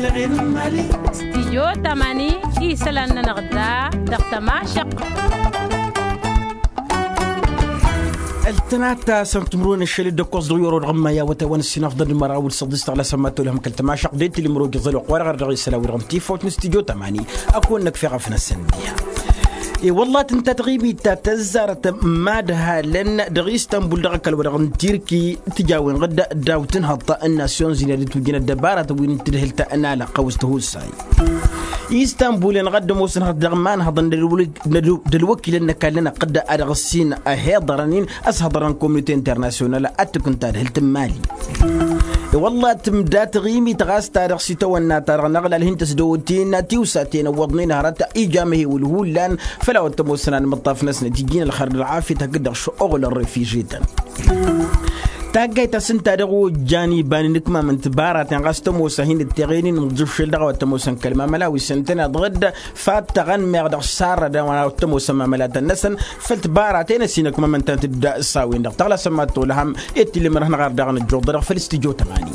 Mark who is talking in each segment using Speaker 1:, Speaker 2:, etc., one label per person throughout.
Speaker 1: استيو تماني إيسلان نغدا دقتما شق
Speaker 2: التناتا سنتمرون الشلي دكوز ديورو رغم يا وتوان السنة أفضل المراول صدست على سماتو لهم كلتما شق ديت اللي مروج ظلوا قوار غير رغي سلاوي رغمتي فوت نستيو تماني أكون نك في غفنا السندية والله تنت تغيبي تتزارت مادها لن دغي اسطنبول دغك الورغن تركي تجاوين غدا داوتن هطا الناسيون زينة توجينا الدبارة وين تدهلت أنا لقوسته الساي اسطنبول غدا موسن هدغمان هضن دلوكي لنا كان لنا قد أرغسين أهيضرانين أسهضران كوميونيتي انترناسيونال أتكن تدهلت مالي والله تمدات غيمي تغاس تاريخ سيتوانا تاريخ نغل الهين تسدوتين تيوساتين وضنين هرتا إيجامه والهولان فلا وتموسنا المطاف نسنا تجينا الخرد العافية تقدر شغل الرفيجيتا تاقاي تسنتا دغو جاني باني نكما من تبارات نغاس تموسا هين التغينين مجيب شلدغو تموسا كلمة ملاوي سنتنا دغد فات تغن ميغدغ سارة دوانا تموسا مملاتا نسن فالتباراتين سينكما من تنتبدا الساوين دغ تغلا سماتو لهم اتي اللي مرهن غار دغن الجوض فالاستيجو تغاني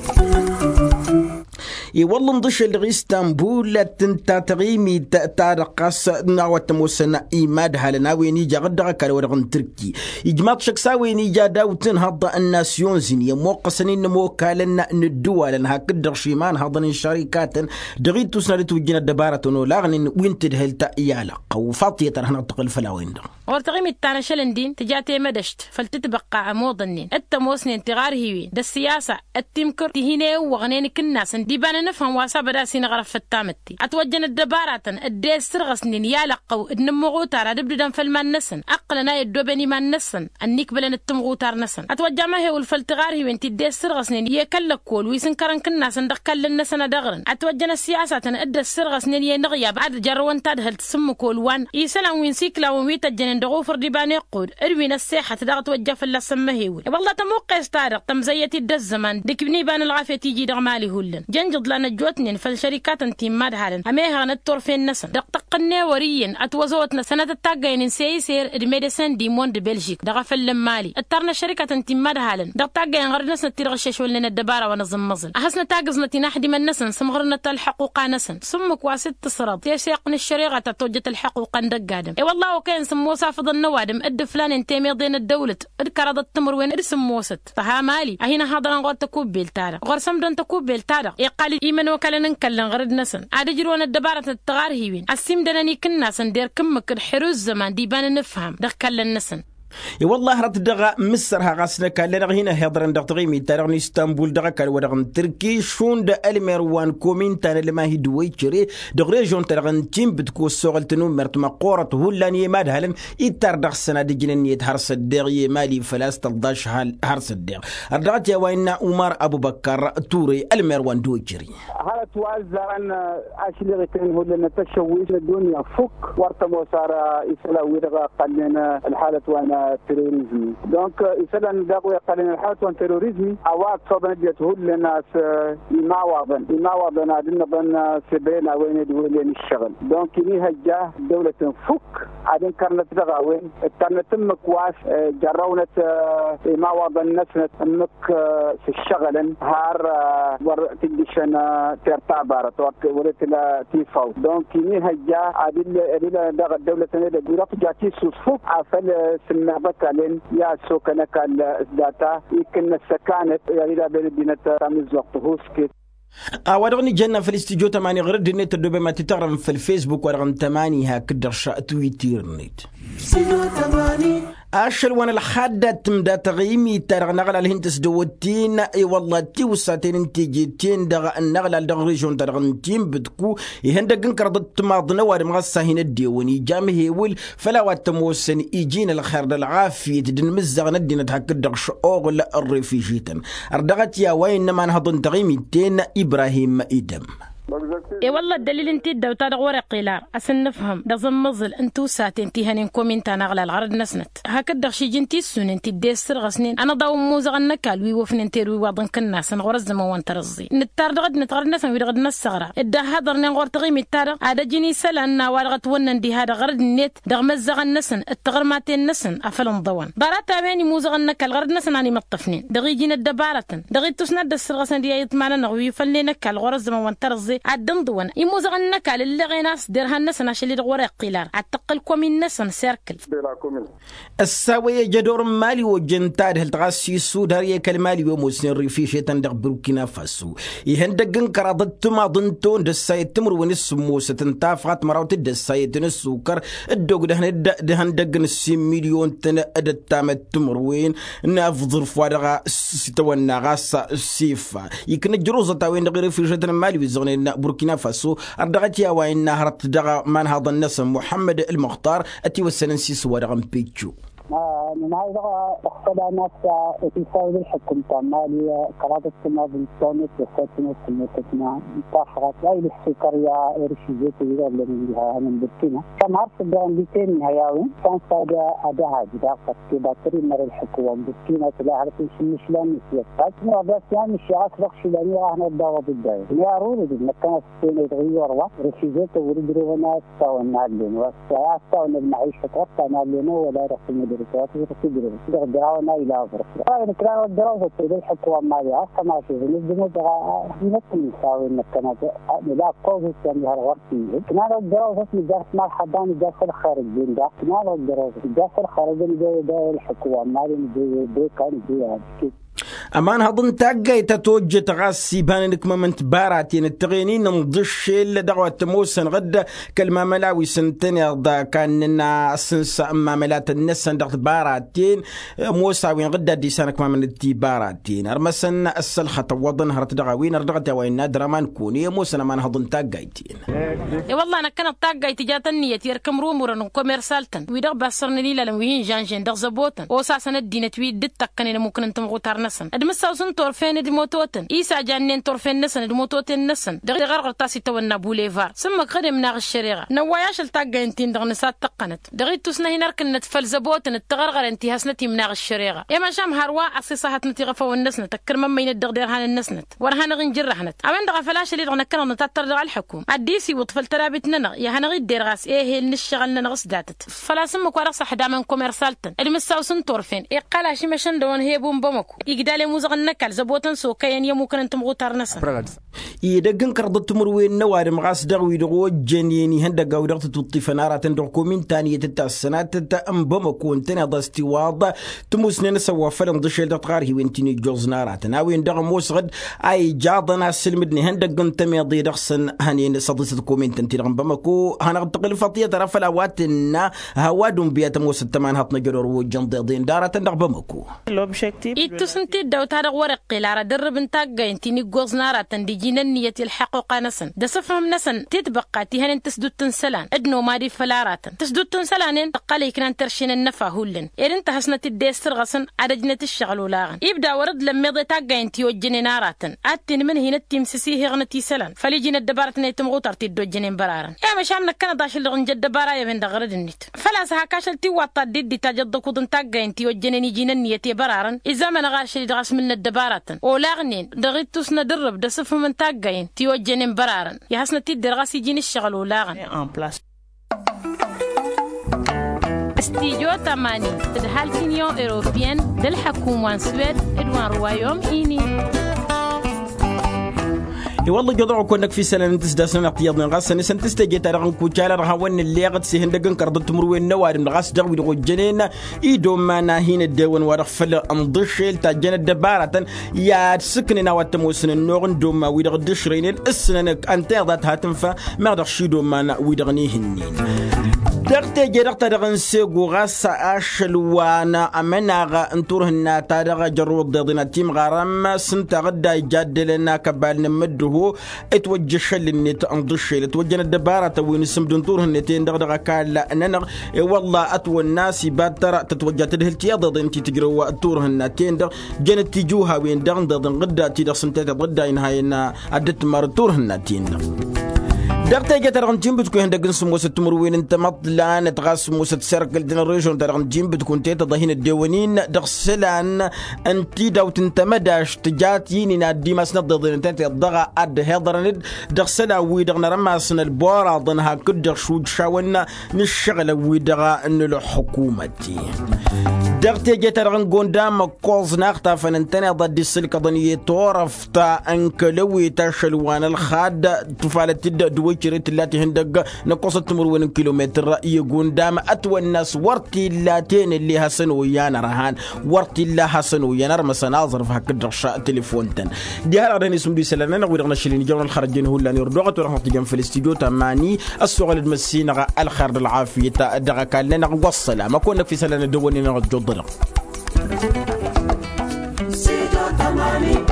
Speaker 2: والله نضش اللي اسطنبول تنتا تغيمي تارقص ناوت موسنا إيماد هالنا ويني جا غدا كار ورغن تركي إجماط شكسا ويني جا داوتن هضا الناسيون زينية موقسنين موكالنا ندوا لأنها كدر شيمان هضن الشركات دغيتو سنالتو جينا الدبارة ونولاغن وين تدهلتا إيالا وفاطية ترهنا تقل فلاوين دغ
Speaker 1: ورتغيمي التانا شلندين تجاتي مدشت فلتتبقى عموضنين التموسنين تغار هيوين دا السياسة التمكر تهيني وغنين كناس ديبانا نفهم واسا بداسين غرف في التامتي اتوجن الدبارة الديس سرغسنين يالقو النمغوتار دبدن فالمان نسن اقلنا يدوبني من نسن النيك بلن التمغوتار نسن اتوجه ما هي والفلتغار هيوين تديس سرغسنين يكلكول ويسن كرن كناس ندقل النسن دغرن اتوجن السياسة الديس سرغسنين ينغيا بعد جروان تدهل تسمكول وان يسلام وين سيكلا وميت الجنين دغوفر ديبان يقود اروين الساحة تدغت وجه في اللسمهيوي والله تموقع استارق تمزيتي الدز زمان ديكبني بان العافية تيجي دغمالي هولن جنجض لنا جوتنين فالشركات انتيم ماد هالن اميها نتور فين نسن دقتقني وريين اتوزوتنا سنة التاقين سيسير الميديسين دي موند بلجيك دغفل لمالي اترنا شركة انتيم ماد هالن دقتاقين غير نسن تيرغشش ولنا الدبارة ونظم مزل احسنا تاقزنا تناحدي من نسن سمغرنا الحقوق نسن سمك واسد تصرد تيسيقن الشريعة توجت الحقوق ندقادم اي والله وكان سمو صافض النوادم اد فلان انتيمي ضين الدولة اد كرد التمر وين اد سموست فها مالي اهينا هادران غور تكوب بيلتارا غور سمدن تكوب بيلتارا يقال إيمان وكالن نكلن غرد نسن عاد جرون الدبارة التغار هيوين السيم دناني كنا سندير كمك الحروز زمان ديبان نفهم دخل نسن
Speaker 2: والله رات دغا مصر ها غاسنا كالنا هنا هضرن دغتغيمي تارغني اسطنبول دغا كال ورغن تركي شون د المروان كومين تان لما هي دويتشري دغري جون تارغن تيم بتكو سوغلتنو مرت ما قورت هولاني ماد هلن يتر دغ سنه دجنني هرس الدغي مالي فلاس تلداش هرس الدغ ردات يا وين عمر ابو بكر توري المروان دويتشري
Speaker 3: هذا توزعن اشليتين هولنا تشويش الدنيا فك ورتمو صار يسلاوي دغا قلنا الحاله وانا تيروريزم دونك إسلام داقوا يقالين الحاتوان تيروريزمي أواد صدنا جيته للناس إماوضن عدنا بنا سبين أوين دولين الشغل دونك نيها جاه دولة فك عدن كانت دغاوين كانت تمك واس جرونة إماوضن نسنة تمك في الشغل هار ورتجشن ترتع بارت ورت لا تيفاو دونك نيها جاه عدن دغ الدولة نيدا بيرات جاتي سوسفك عفل سمع بكالين يا سوكنا كان داتا يمكن السكانت يا بلدنا تامز وقت هوسكت
Speaker 2: ودغني جنة في الاستديو تماني غرد النت الدوبة ما تتغرم في الفيسبوك ورغم تماني هكذا تويتير نت أشل وانا الحادة تمدا تغيمي ترغ نغل الهنتس دوتين اي والله تيوساتين انتي جيتين دغ النغل دغ ريجون ترغ انتيم بدكو يهندا قنكر ضد تماضنا وارمغسا هنا الديوني جامه يول فلا واتموسن يجينا الخير العافية دن مزغ ندينا تهكدغ شؤغل الريفيجيتن اردغت يا وين ما نهضن تغيمي تين إبراهيم إدم.
Speaker 4: L'objectif
Speaker 1: والله الدليل انت دو تاد ورق قلار أسن نفهم دزم مزل انتو ساتين تيهنين كومنتان أغلى العرض نسنت هكذا شي جنتي سن انت ديستر غسنين أنا ضاو موزغ النكال وي وفن تيروي واضن كناس نغرز زما وان ترزي نتار غد نتغرد نسن ويغد نسغرا ادا هادر نغور تغيم التار عاد جيني سلان والغت ونن دي هذا غرد النت دغ مزغ النسن التغرماتين نسن أفلن ضوان دارات بيني موزغ النكال غرد نسن اني مطفنين دغي جينا الدبارة دغي تسند السرغسن دي يطمعنا نغوي فلي نكال غرز زما وان ترزي عدن ضوان يموزغ النكال اللي غيناس ديرها النسن عشان اللي ورق قلار عتقلكم النسن سيركل
Speaker 2: الساوية جدور مالي وجنتاد هل تغسي السودارية كالمالي وموسن ريفيشة تندق بروكينا فاسو يهندقن كرادت ما ضنتون دسايت تمر ونس موسى تنتافغات مراوت دسايت نسوكر الدوق دهندقن 6 مليون تنقدت تامت تمر وين نافضر فوارغا ستوانا غاسا سيفا يكن الجروزة تاوين دغي ريفيشة مالي وزغنين بروكينا فاسو أردغتيا وين نهرت دغا من هذا الناس محمد المختار أتي والسننسي سوارغا بيتشو
Speaker 3: من هذا اختلى ناس في سائل الحكم مالية قرابة ما بالصومت وساتنا سموتنا انتاخرت لا السكرية رشيزيت ويغير لها من بركينا كان عرف البرانديتين هياوين كان صادة أداها جداقة كباتري مر الحكوة بركينا تلا عرف مشلان نسيطات وبس يعني الشيعات بخشلانية احنا الدعوة بالدائر يا رولد المكان السينة يتغير رشيزيت وردروا ناس ساوى نعلين والساعات ساوى المعيشة تغطى نعلين ولا رخص المدرسة تدرس دعونا إلى أفريقيا. أنا كلام الدراسة تدرس الحكومة مالية أصلا شيء بالنسبة لنا نحن نساوي المكانات لا قوس يعني هالغرفية. كلام الدراسة مجالس مع حضان جالس الخارجين ده. كلام الدراسة جالس الخارجين ده الحكومة مالية ده كان ده.
Speaker 2: أمان هضن تاقاي تتوجه تغاسي بانك ممنت باراتين التغينين نمضش اللي دعوة موسن غدا كلمة ملاوي سنتين دا كان سنسا أما ملات النسان دغت باراتين موساوين غدا دي سانك ممن تي باراتين أرمسن السلخة وضن هرت دغاوين أردغت وين درمان كوني موسن أمان هضن تاقايتين
Speaker 1: والله أنا كانت تاقاي تجات النية يركم رومورا كوميرسالتن ويدغ باسرن ليلا لموين جانجين دغ زبوتن وساسن الدين تويد دتكني ممكن انتم غوتار نسن مساوسن طرفين دموتوتن إيسا جانين طرفين نسن دموتوتن نسن دغي غرغر تاسي تونا بوليفار سمك غدي مناغ الشريعة نواياش التاقا انتين دغ نسات تقنت دغي توسنا هناركن نتفل زبوتن التغرغر انتي هاسنتي مناغ الشريعة يما شام هاروا أصيصاهات نتي غفو النسنة تكر ممين الدغ ديرهان النسنة ورهان غنجرهنت أمين دغ فلاش اللي دغ نكنا نتاتر دغ الحكوم الديسي وطفل ترابت ننغ يا هنغي دير غاس ايه النشغل ننغس داتت فلا سمك ورقص حدامن كوميرسالتن المساوسن طرفين ايه قالاشي مشان دون هي بوم بمكو يقدالي موزغنكال زبوتن سو كاين يمكن انتم غوتار نسن
Speaker 2: يدقن كردت مروين نوار مغاس دغوي دغو جنيني هندا غاودغت تطفنارا تندق كومين تانية السنات تام بمكو انتنا ضستواض تموسن نسوا فلم دشيل دغار هي وينتيني جوزنارا تناوين دغ موسغد اي جاضنا سلمدني هندقن تميضي دغسن هنين صدست كومين تنتي بمكو هنغتقل فطيه طرف الاواتنا هوادم بيات موس التمان هطن جرور وجندين دارا تندق بمكو
Speaker 1: لوبجيكتيف ايتوسنتي دوت هذا ورق قلارة درب انتاقا انتيني قوزنارة تنديجينا النية الحقوقة نسن دسفهم نسن تتبقى تيهن تسدود تنسلان ادنو مادي فلارات تسدود تنسلانين تقالي كنان ترشين النفا هولن إرين تحسنة الديستر غسن عدجنة الشغل ولاغن يبدا ورد لما يضي تاقا انتي وجنين ناراتن اتين من هنا التمسسيه غنتي سلان فليجين الدبارة نيتم غوطر تدو جنين برارن يا مش عمنا كان داش اللي غنجد دبارة يبين دغرد النت فلا سهاكاشل تيواطا ديدي تاجد كودن تاقا انتي وجنين يجين النية برارن إذا ما نغاش اللي دغس من الدبارة ولاغنين دغيت توسنا درب دسف من تاقين تيوجنين برارن يحسنا تيدر غاسي جين الشغل ولاغن استيجو تماني تدحال تينيو إيروبيان دل حكومة سويد إدوان روايوم إيني
Speaker 2: والله جدعوا كونك في سنة تسداسنا اقتياضنا غاس نسن تستجي تارغن كوچالا رهون اللي غد سيهندغن كردت مروين نوار غاس دغ ودغ جنين ايدو ما ناهين الدون ورفل امضشل تاجن الدبارة يا سكننا وتموسن النورن دوما ويدغ دشرين السنن انت ذات هاتنفا ما دخشيدو ما ويدغنيهن دغتي جرقت دغن سيغو غاس اشل وانا امناغا انتورهنا تارغ جرود ضدنا تيم غرام سنت غدا يجادلنا كبال نمدو اتوجه شلنيت انضشل توجنا الدبارة وين سمدن طورهنتين دغدغه كالا اننا والله اتو الناس باتر تتوجه تدهلتي ضد انت تجروا طورهنتين دغ جنت تجوها وين دغن غدا تي دغ سنت غدا ينهاينا عدت مر طورهنتين دقتي جترغن جيم بتكون هندق سموسة تمروين انت مطلان تغاس سموسة سيركل دين الريجون ترغن جيم بتكون تيتا ضهين الديوانين دغسلان انتي دو تنتمداش تجات يني نادي ما سند ضين انت الضغا اد هضرند دغسلا ويدغنا رماسن البورا ضنها كدغ شود شاونا نشغل ويدغا ان الحكومتي دقتي جترغن قندام كوز ناقتا فننتني ضد السلك ضنيه تورفتا انكلوي تشلوان الخاد تفالت دويتشريت التي هندق نقصت تمرون كيلومتر يقول دام أتوى الناس ورتي اللاتين اللي هسنو يانا رهان ورتي الله هسنو يانا رمسا ناظر في هكذا رشاء تليفون تن دي هلا راني سمدي سلامنا نقول رغنا شلين جونا الخرجين هو اللي نردوغت ورغنا تجمع في الاستيديو تماني السؤال المسينا الخير العافية دغا كان لنا وصلا ما كنا في سلامنا دواني نغد جدر